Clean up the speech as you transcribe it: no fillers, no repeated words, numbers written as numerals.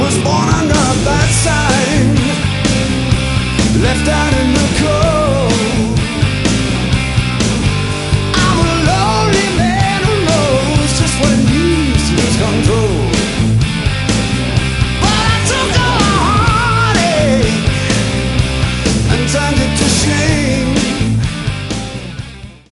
was born under that sign, left out in the cold.